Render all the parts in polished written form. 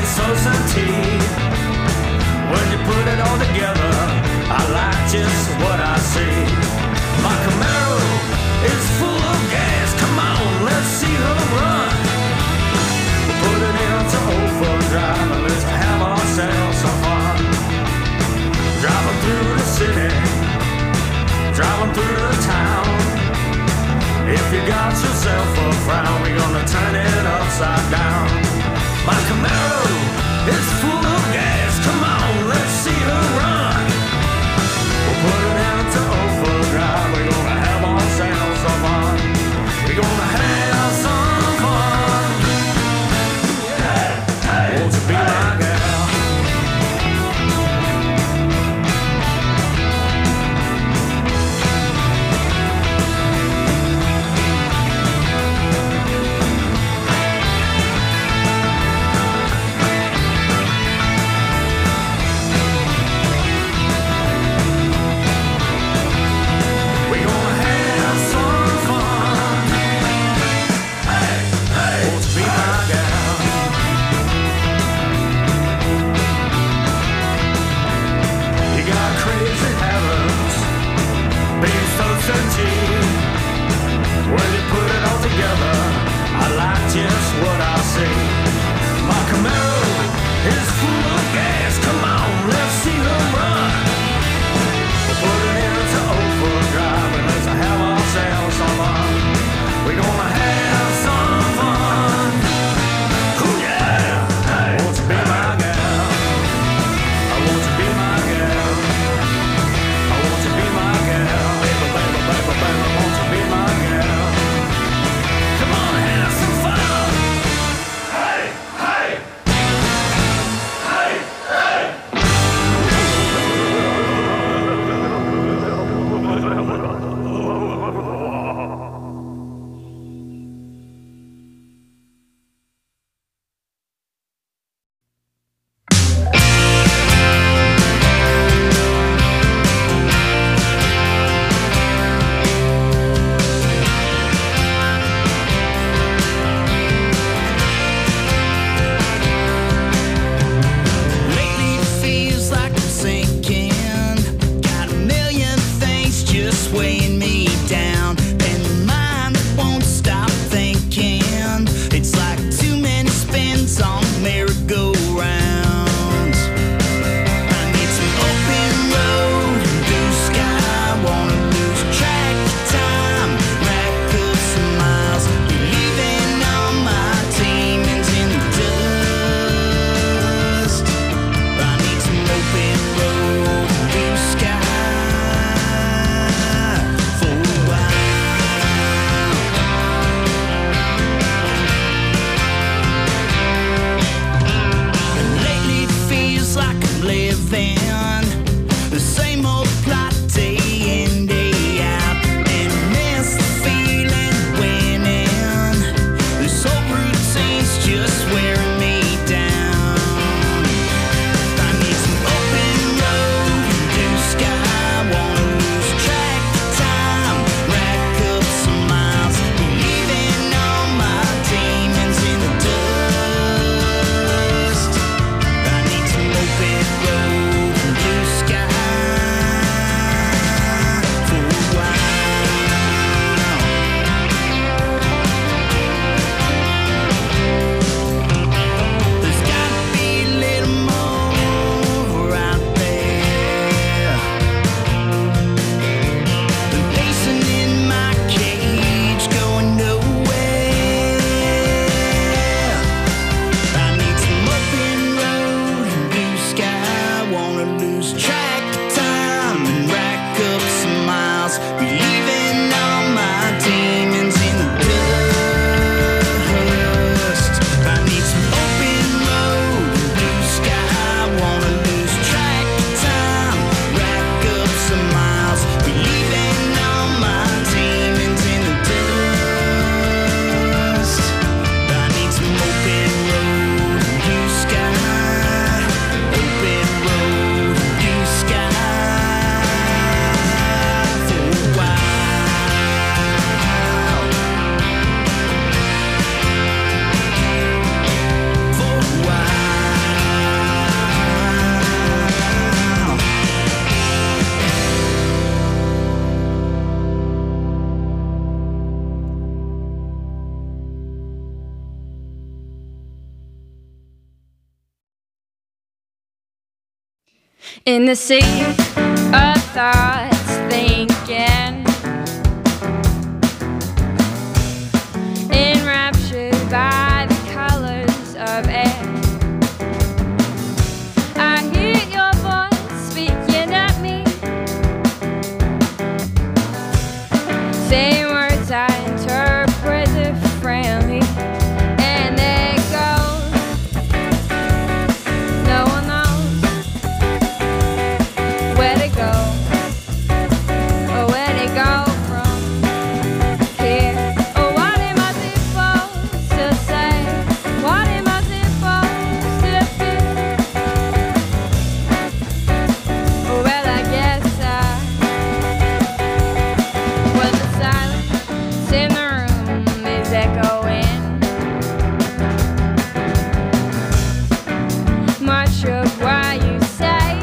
society. When you put it all together, I like just what I see. My Camaro is full of gas. Come on, let's see her run. We'll put it into overdrive and let's have ourselves some fun. Driving through the city, driving through the town. If you got yourself a frown, we're gonna turn it upside down. My Camaro is full of gas. Come on, let's see her run. We'll put it into overdrive. We're gonna have ourselves some fun. We're gonna have some fun. Won't you be my girl? In the sea of thoughts thinking, enraptured by the colors of air, I hear your voice speaking at me, saying words I interpret differently, and it goes, no one knows where to go, or where to go from here. Or what am I supposed to say? What am I supposed to do? Well, I guess well, the silence in the room is echoing. Much of what you say,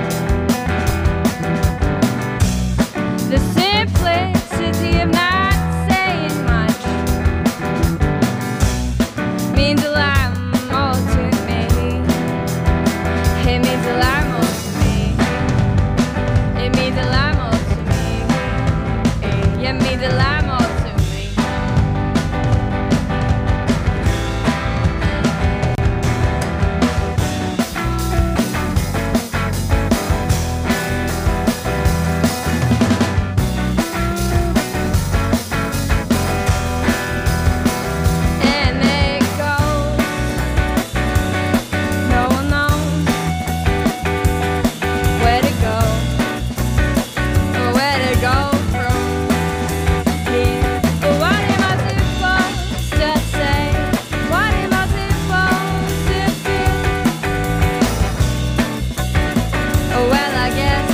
the simplicity of not saying much means a lot more to me. It means a lot more to me. It means a lot more to me. It means a lot more to me. And it goes, no one knows where to go, or where to go from here. But what am I supposed to say? What am I supposed to do? Oh, well, I guess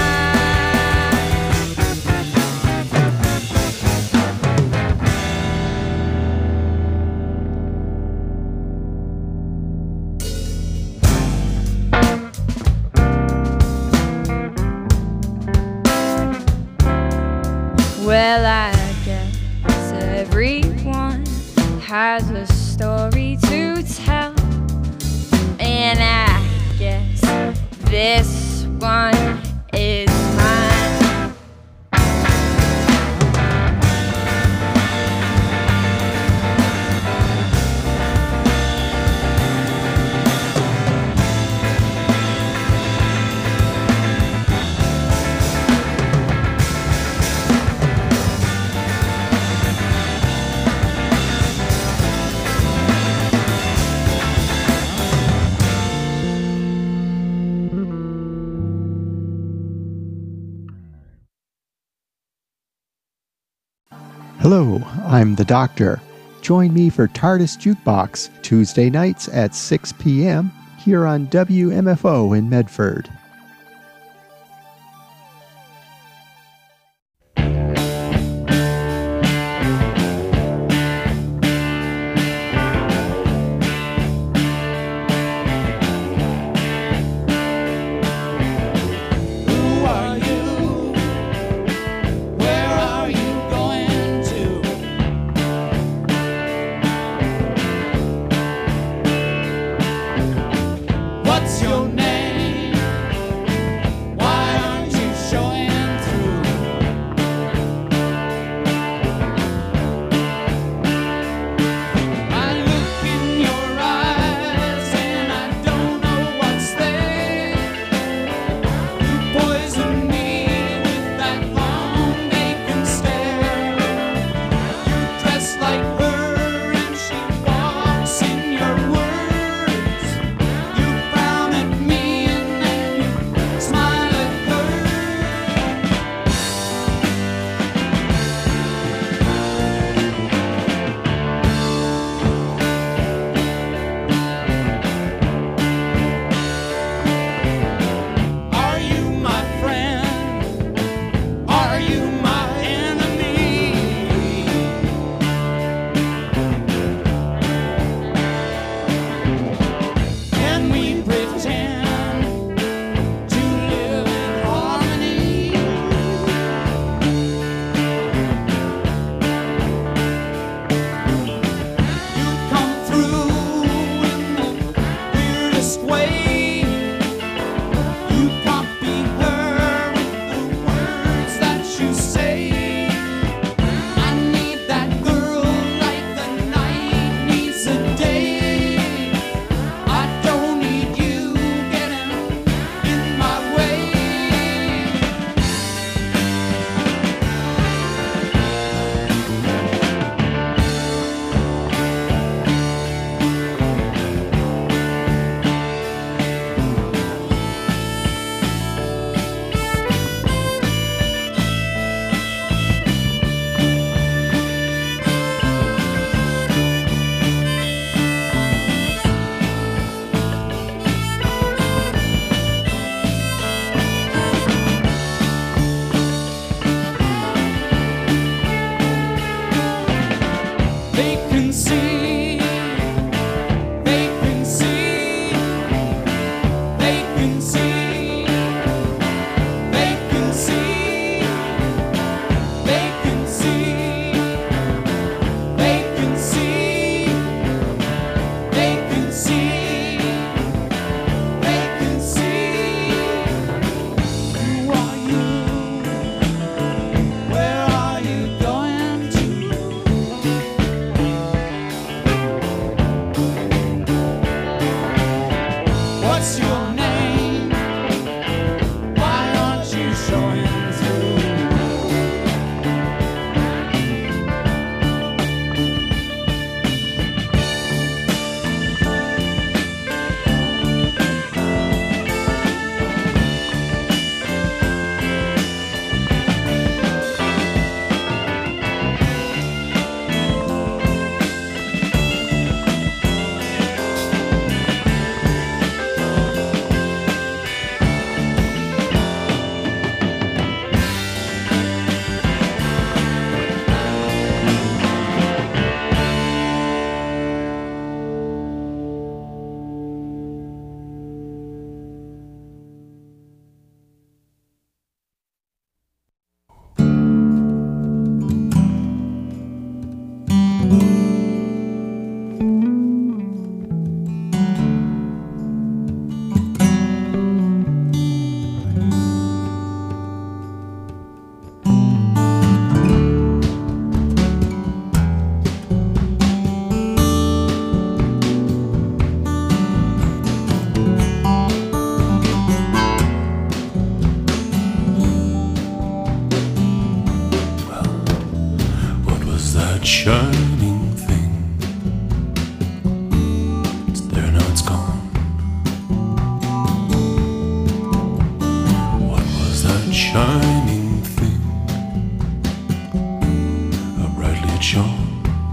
well, I guess everyone has a story to tell, and I guess this one is mine. Hello, I'm the Doctor. Join me for TARDIS Jukebox Tuesday nights at 6 p.m. here on WMFO in Medford. Who are you? Where are you going to? What's your name? Why aren't you showing through? I look in your eyes and I don't know what's there. You poison me with that long vacant stare. You dress like her and she walks in your words. You frown at me and then you smile at her. Are you my friend? Are you my enemy? Can we pretend to live in harmony? You come through in the weirdest way. You What's your name? Why aren't you showing through? Shining thing, it's there now, it's gone. What was that shining thing? How brightly it shone.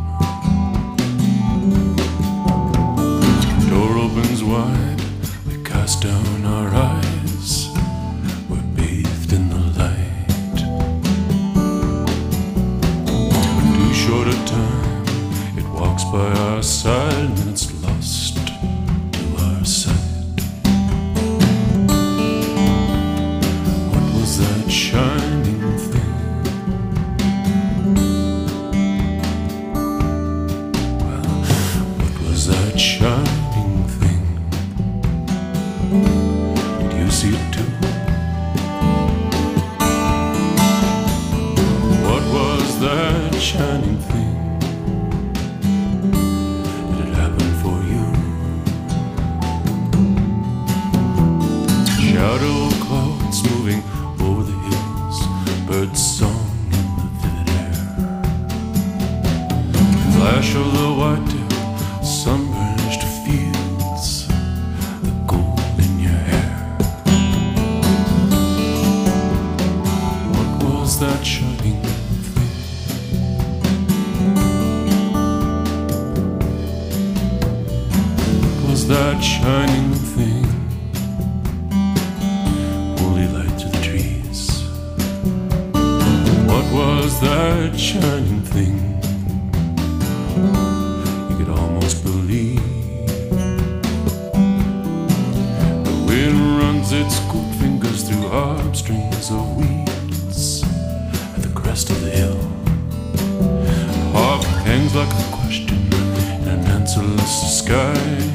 Door opens wide, we cast down our eyes. We're bathed in the light. Short a time, it walks by our side, and then it's lost to our sight. What was that shining thing? Well, what was that shining thing? Did you see it too? What was that shining thing? Did it happen for you? Shadow clouds moving over the hills, bird song in the vivid air. Flash of the white-tail, sunburnished fields, the gold in your hair. What was that shining thing? That shining thing, holy light through the trees. What was that shining thing? You could almost believe. The wind runs its cool fingers through harp strings of weeds at the crest of the hill. The harp hangs like a question in an answerless sky.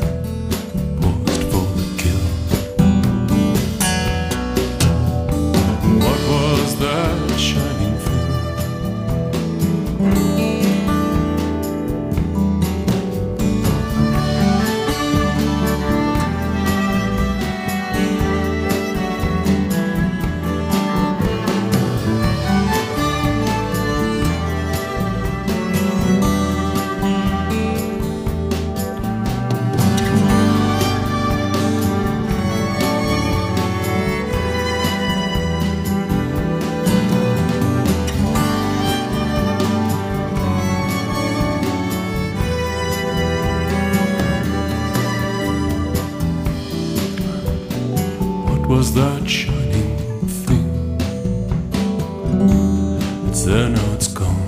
That shining thing. Was that shining thing? It's there now, it's gone.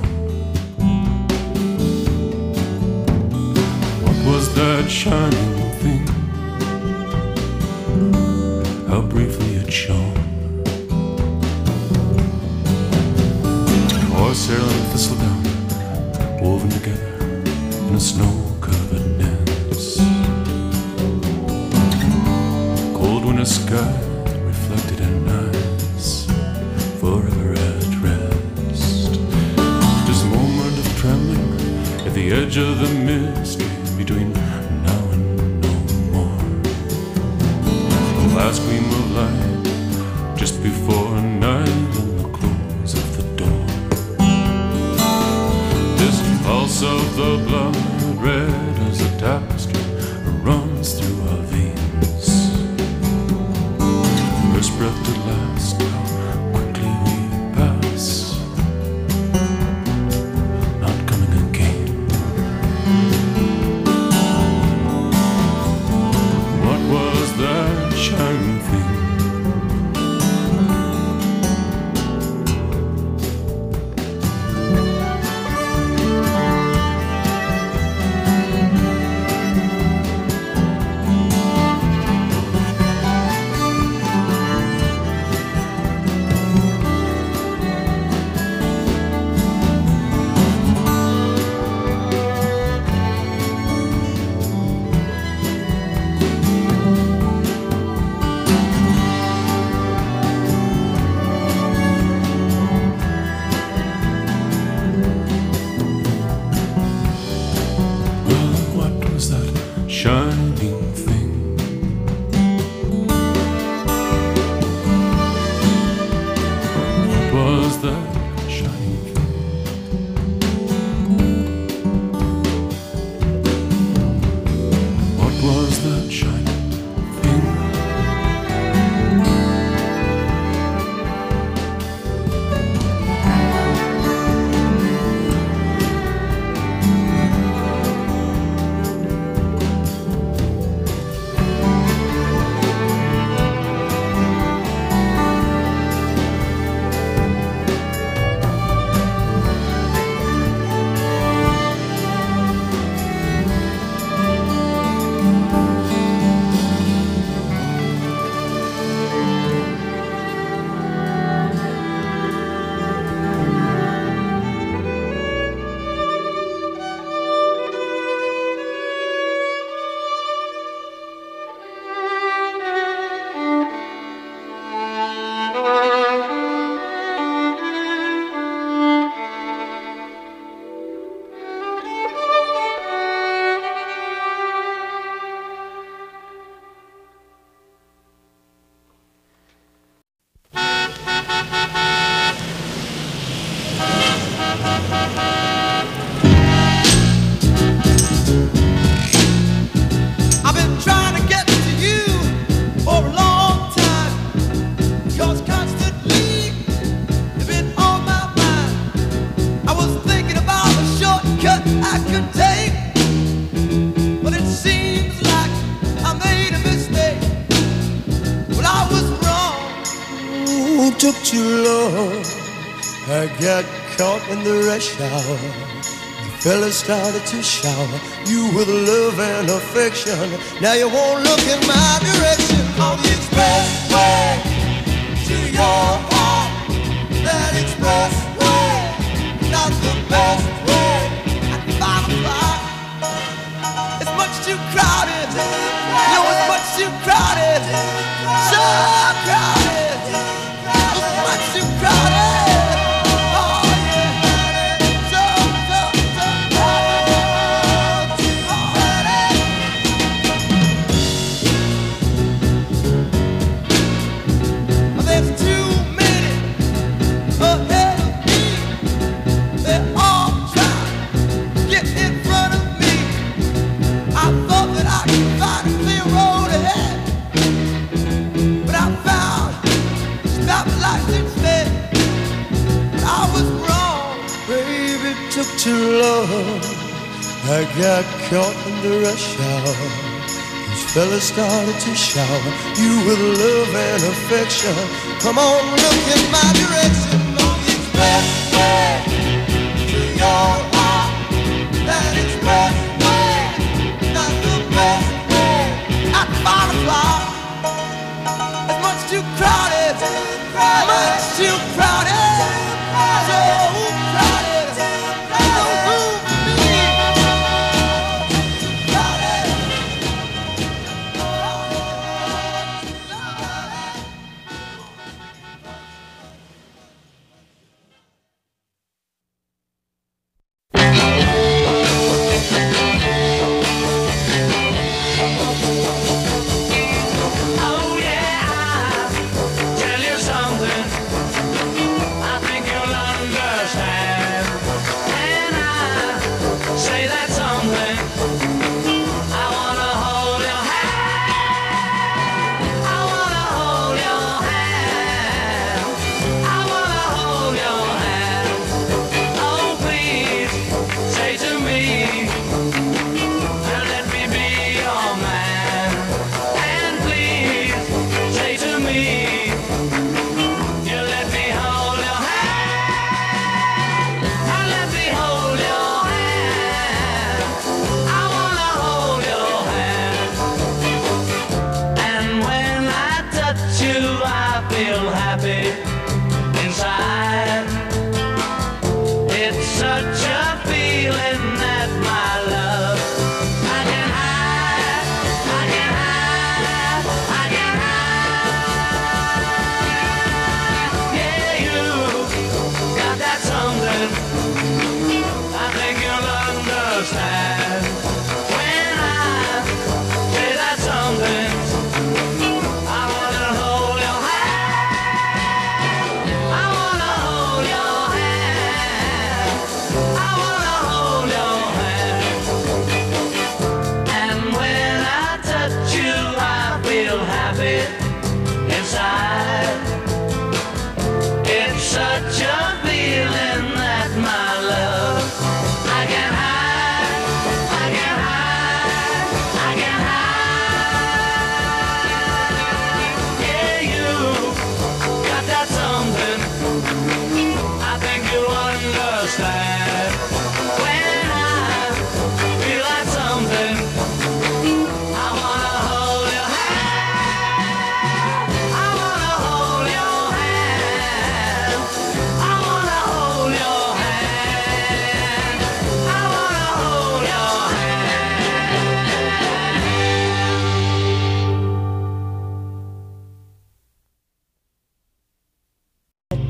What was that shining thing? How briefly it shone. Horsehair and thistledown woven together in a snow-covered dance. Cold winter sky reflected in eyes forever at rest. There's a moment of trembling at the edge of the mystery between now and no more. that shining thing. I've been trying to get to you for a long time, 'cause constantly you've been on my mind. I was thinking about a shortcut I could take, but it seems like I made a mistake. Well, I was wrong. Ooh, took too long. I got caught in the rush hour. Fella started to shower you with love and affection. Now you won't look in my direction. On the expressway to your heart, that expressway, not the best way. At 5 o'clock, it's much too crowded. No, it's much too crowded. So crowded. It's much too crowded. Too long, I got caught in the rush hour. These fellas started to shower you with love and affection. Come on, look in my direction. On the expressway to your heart, that expressway, not the best way. At 5 o'clock, it's much too crowded, much too crowded, so crowded.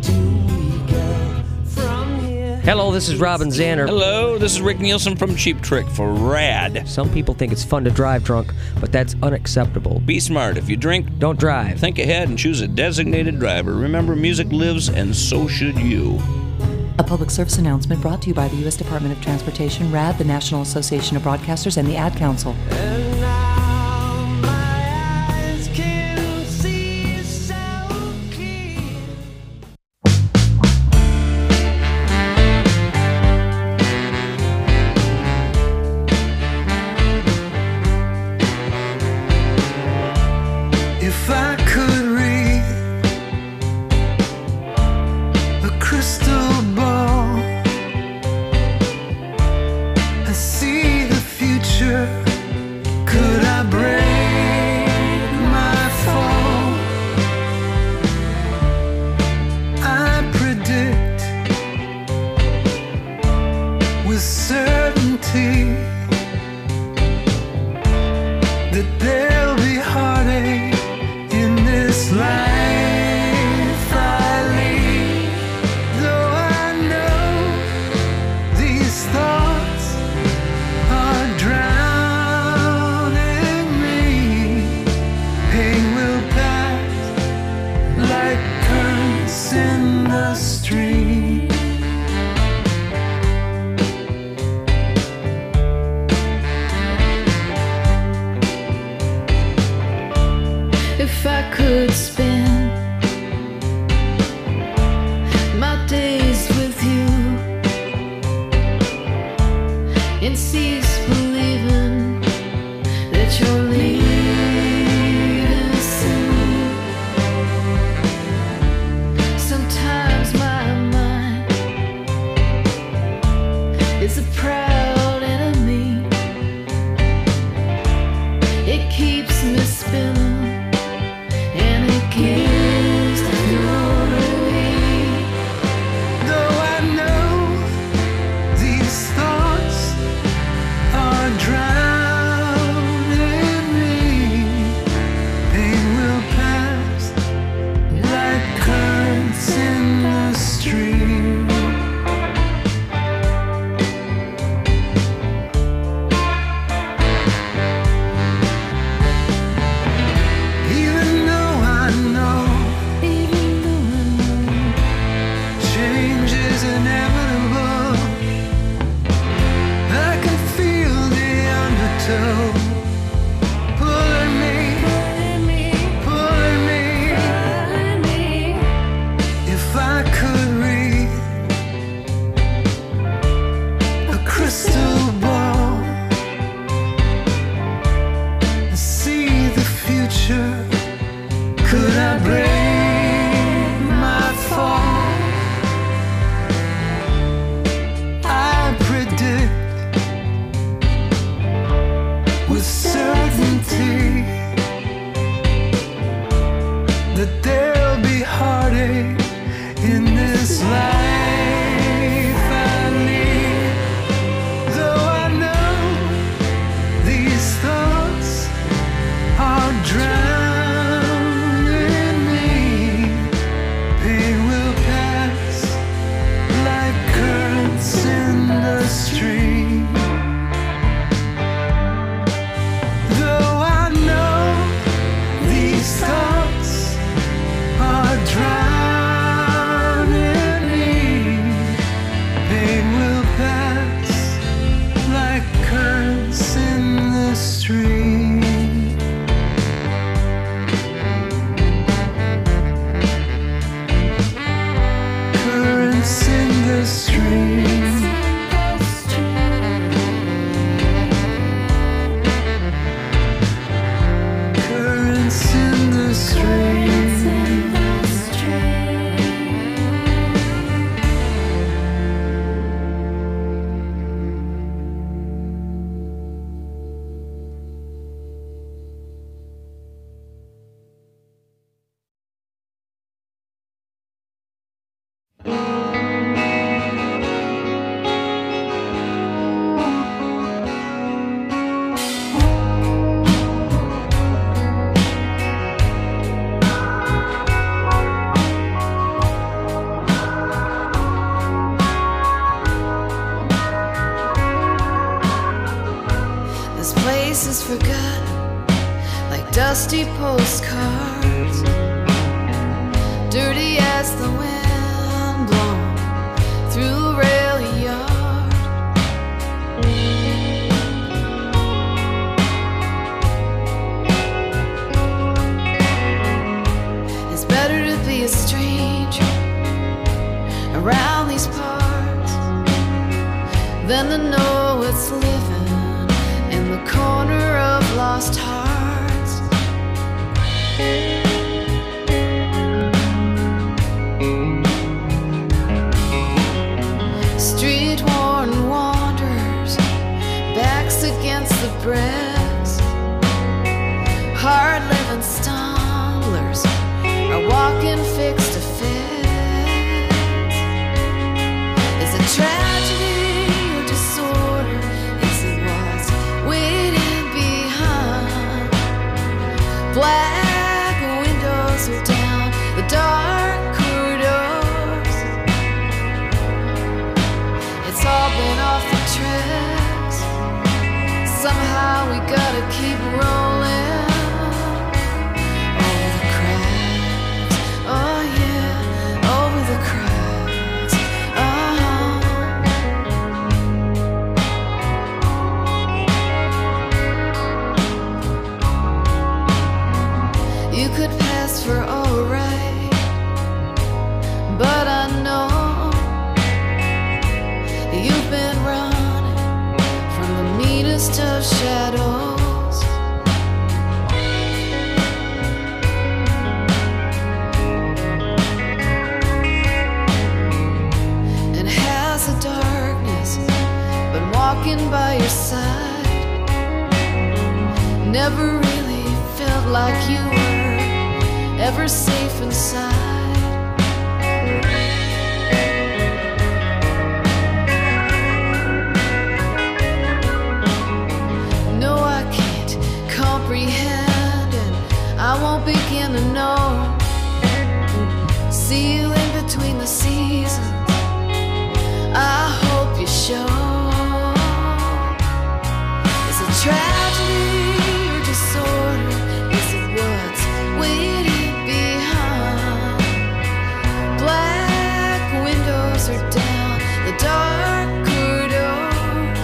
Hello, this is Robin Zanner. Hello, this is Rick Nielsen from Cheap Trick for RAD. Some people think it's fun to drive drunk, but that's unacceptable. Be smart. If you drink, Don't drive. think ahead and choose a designated driver. Remember, music lives, and so should you. A public service announcement brought to you by the U.S. Department of Transportation, RAD, the National Association of Broadcasters, and the Ad Council. And now my eyes can see so clear. If I could read a crystal ball, I see the future. Could I break my fall? I predict with certainty that there'll be heartache in this life I lead. Though I know these thoughts are drowning me, pain will pass like currents in the stream. If I could spend my days with you and cease believing that you're leaving soon. Sometimes my mind is a proud enemy. It keeps me spinning. And it gives the glory. Though I know these thoughts are drowning me, pain will pass like currents in the stream. Even though I know change is inevitable, I can feel the undertow pulling me. If I could read a crystal ball and see the future, could I break my fall? I predict with certainty that there'll be heartache in this life I lead. Though I know these thoughts are drowning me, pain will pass like currents in the stream. Though I know these thoughts are drowning me, pain will pass like currents in the stream. Currents in the stream. Currents in the stream. dusty postcards, dirty as the wind blown through a rail yard. It's better to be a stranger around these parts than to know it's living in the corner of lost hearts. Street worn wanderers, backs against the bricks, hard living stumblers are walking fix to fix. Is it tragedy or disorder? Is it what's waiting behind? Black windows are down the dark corridors. It's all been off the tracks. Somehow we gotta keep rolling over the cracks. Oh yeah, over the cracks. You could pass for alright, but I know you've been running from the meanest of shadows. And has the darkness been walking by your side? Never really felt like you were ever safe inside. No, I can't comprehend, and I won't begin to know. See you in between the seasons, I hope you show. Is it tragedy or disorder? Is it what's waiting behind? Black windows are down the dark corridors.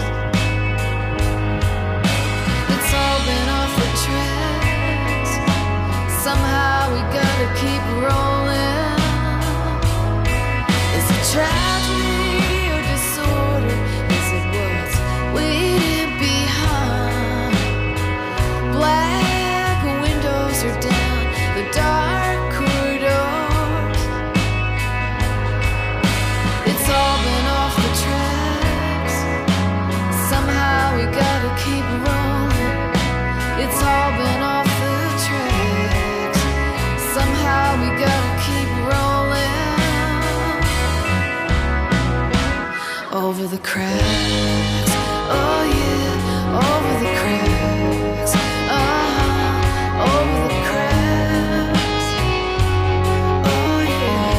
It's all been off the tracks. Somehow we gotta keep rolling. Is it tragedy or disorder? Is it what's waiting behind? Black windows are down the dark corridors. It's all been off the tracks. Somehow we gotta keep rolling. It's all been off the tracks. Somehow we gotta keep rolling over the cracks. Oh yeah, over the cracks. Over the cracks. Oh yeah.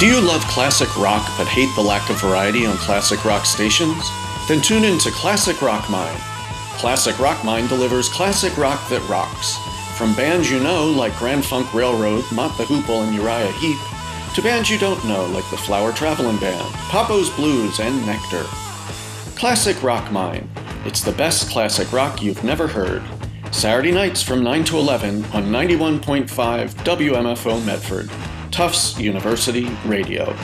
Do you love classic rock but hate the lack of variety on classic rock stations? Then tune in to Classic Rock Mine. Classic Rock Mine delivers classic rock that rocks. From bands you know like Grand Funk Railroad, Mott the Hoople, and Uriah Heep, to bands you don't know like the Flower Travelin' Band, Papo's Blues, and Nectar. Classic Rock Mine. It's the best classic rock you've never heard. Saturday nights from 9 to 11 on 91.5 WMFO Medford, Tufts University Radio.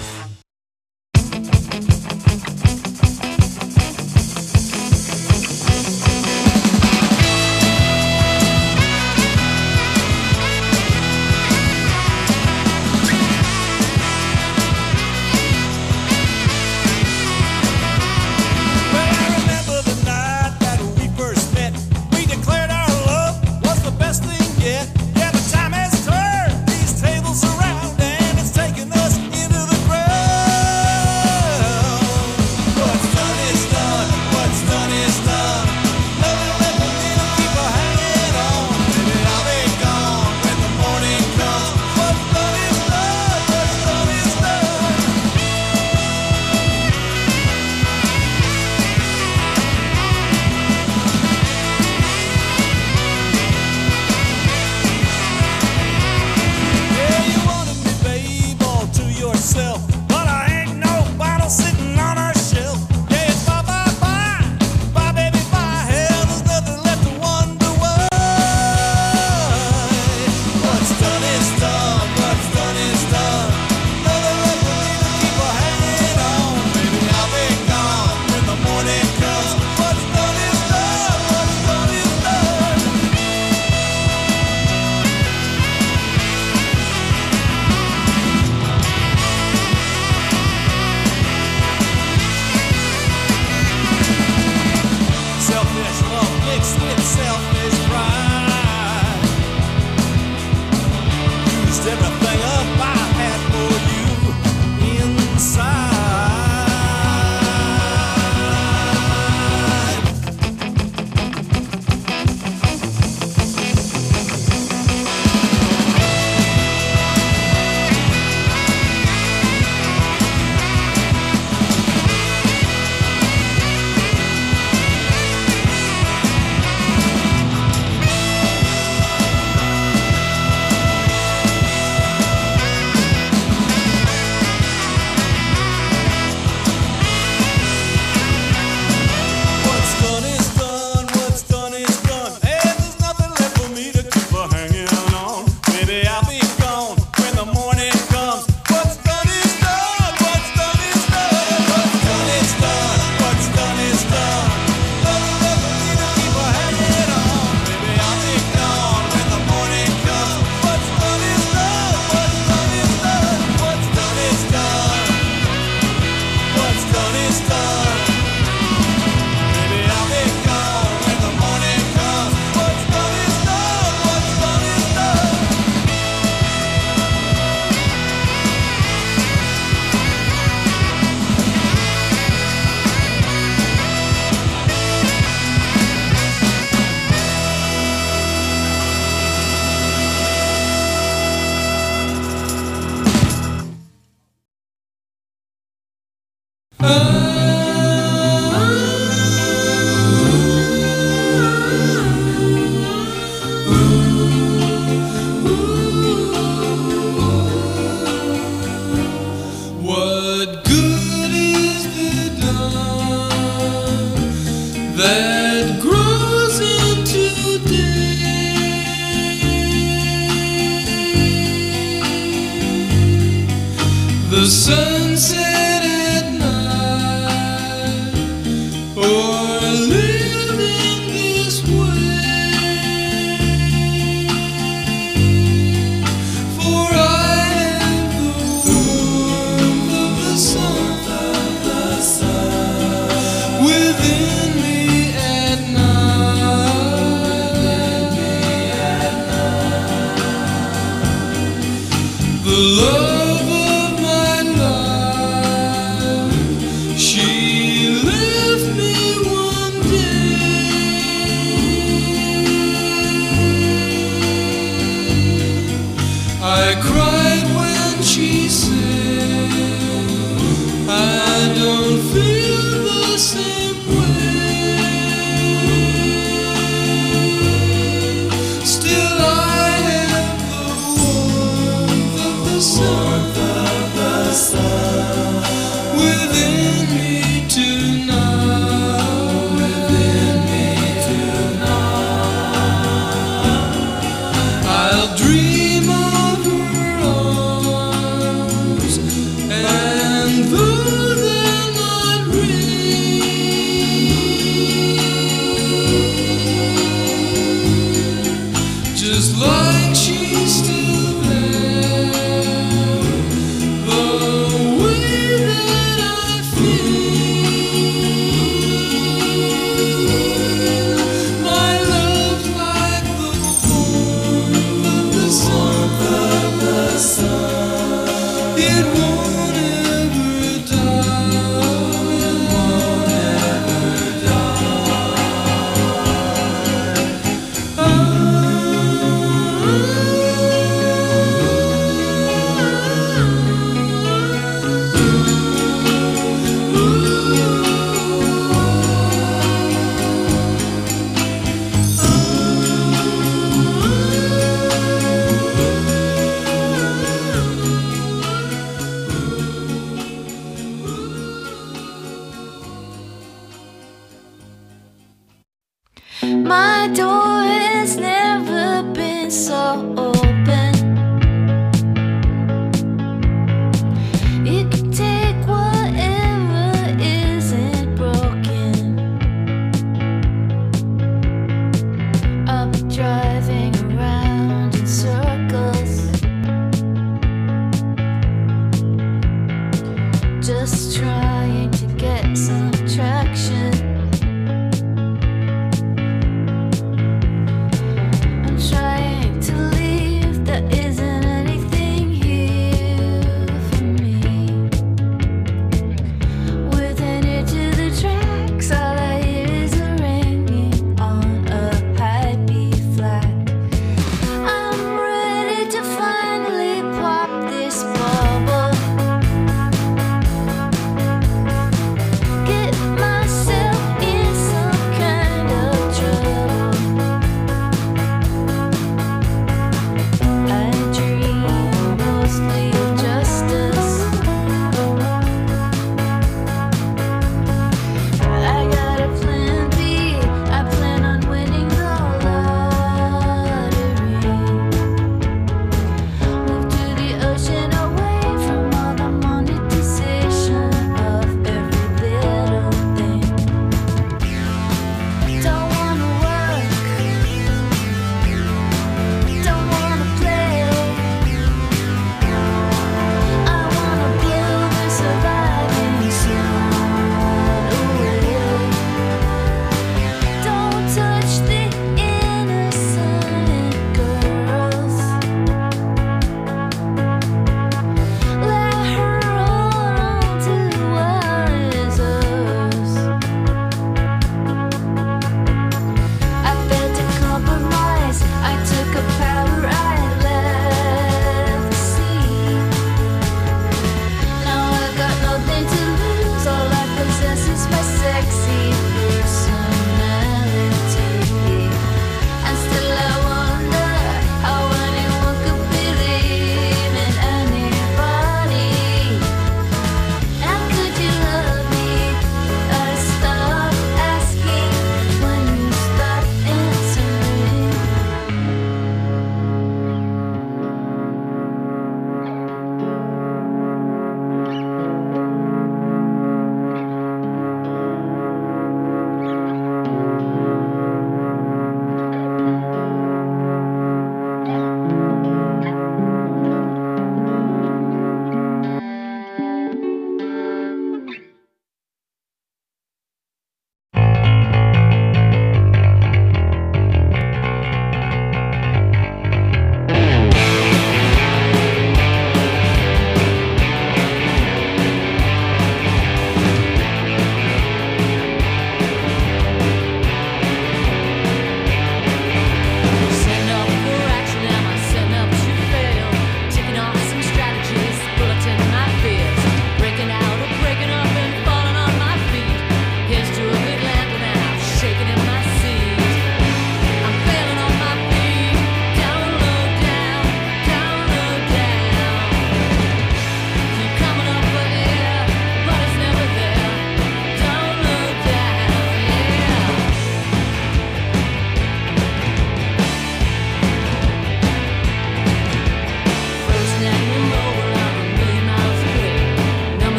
I cried when she said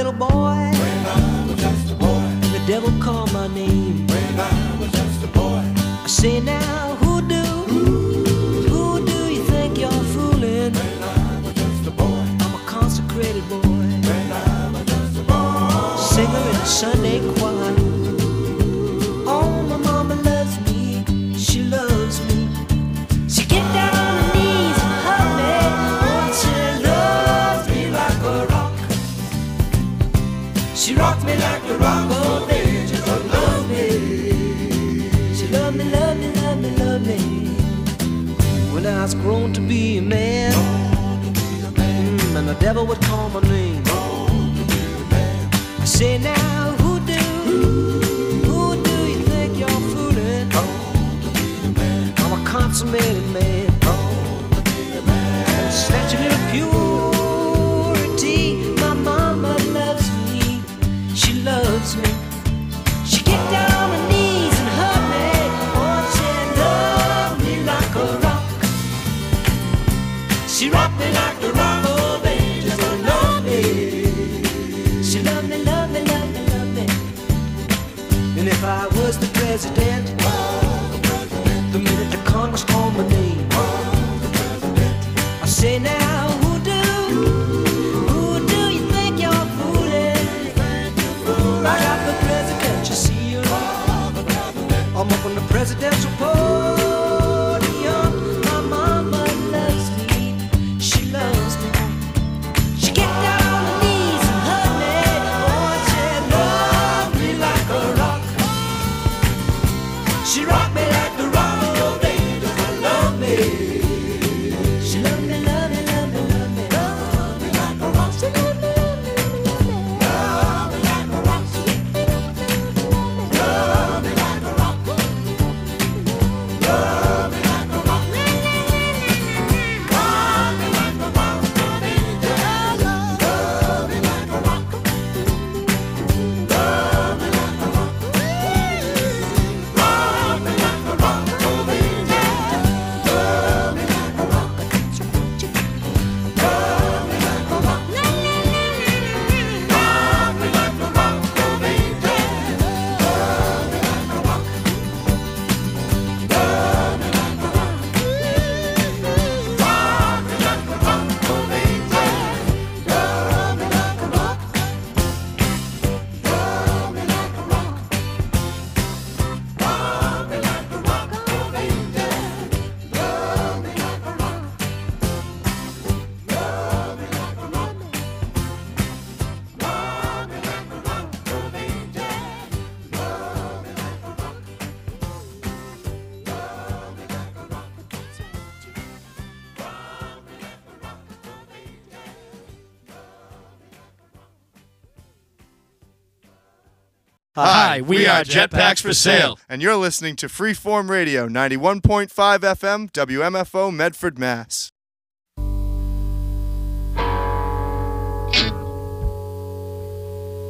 little boy. When I was just a boy. The devil called my name. When I was just a boy. I say now, who do you think you're fooling? When I was just a boy. I'm a consecrated boy. When I was just a boy. Singer in the Sunday choir. Oh, my mama loves me. She loves me. She get down on her knees and hug me. Oh, she loves me like a rock. She rocked me like a rock. Oh, baby, just love me. She loved me, loved me, loved me, loved me. When I was grown to be a man, and the devil would call my name. I say now, who do you think you're fooling? I'm a consummated man. Snatch a little purity. My mama loves me. She loves me. She get down on her knees and hug me. Oh, she loved me like a rock. She rocked me like a rock. Oh, baby, just love me. She loved me, loved me, loved me, loved me. And if I was the president, the minute the Congress called my name, I say now, who do you think you're fooling? Right out the president, you see her. I'm up on the presidential podium. My mama loves me. She loves me. She get down on her knees and hug me. Oh, she loves me like a rock. She rocked me like a rock. Oh, baby, just love me. She loved me, loved me, loved me, loved me. Love me like a rock. She loved me, loved me, loved me, love me like a rock. Love me like a rock. Love me like a rock. Rock me like a rock. Love me like a rock. Love me like a rock. Rock me like a rock. Love me like a rock. Love me like a rock. Hi, we are Jetpacks for Sale, and you're listening to Freeform Radio 91.5 FM, WMFO, Medford, Mass.